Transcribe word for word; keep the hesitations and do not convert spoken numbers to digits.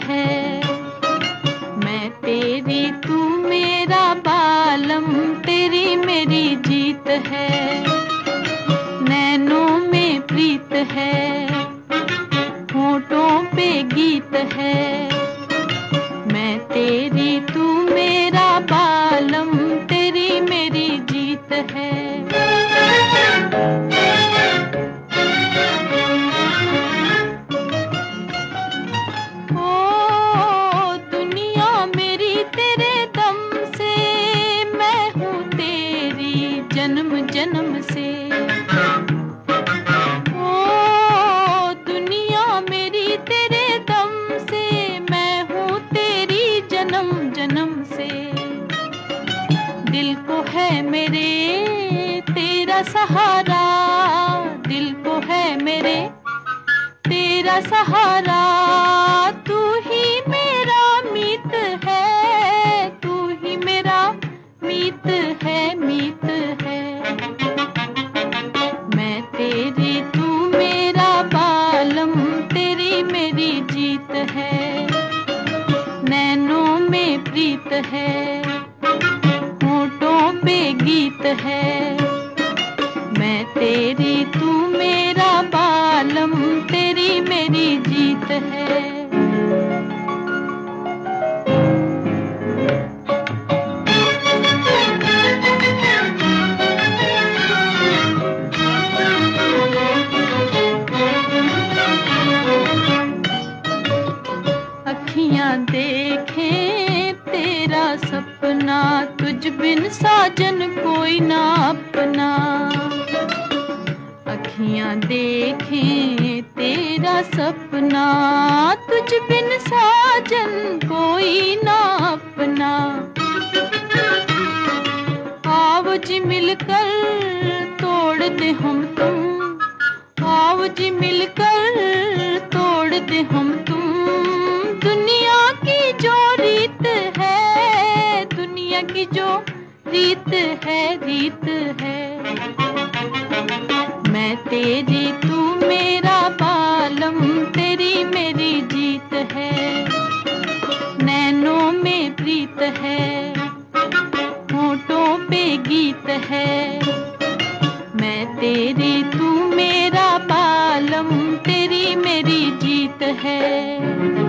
है। मैं तेरी तू मेरा बालम, तेरी मेरी जीत है। नैनों में प्रीत है, होठों पे गीत है। मैं तेरी तू मेरा बालम, तेरी मेरी जीत है। ओ दुनिया मेरी तेरे दम से, मैं हूँ तेरी जन्म जन्म से। ओ दुनिया मेरी तेरे दम से, मैं हूँ तेरी जन्म जन्म से। दिल को है मेरे तेरा सहारा, दिल को है मेरे तेरा सहारा। तू ही मेरा मीत है, तू ही मेरा मीत है, मीत है। मैं तेरी तू मेरा बालम, तेरी मेरी जीत है। नैनों में प्रीत है, होठों पे गीत है। मैं तेरी तू मेरा बालम, तेरी मेरी जीत है। अखियां देखें तेरा सपना, तुझ बिन साजन कोई ना अपना। अखियां देखें तेरा सपना, तुझ बिन साजन कोई ना अपना। आओ जी मिलकर तोड़ दे हम तुम, आओ जी मिलकर तोड़ दे हम तुम। दुनिया की जो रीत है, दुनिया की जो रीत है, रीत है। मैं तेरी तू मेरा बालम, तेरी मेरी जीत है। नैनों में प्रीत है, होठों पे गीत है। मैं तेरी तू मेरा बालम, तेरी मेरी जीत है।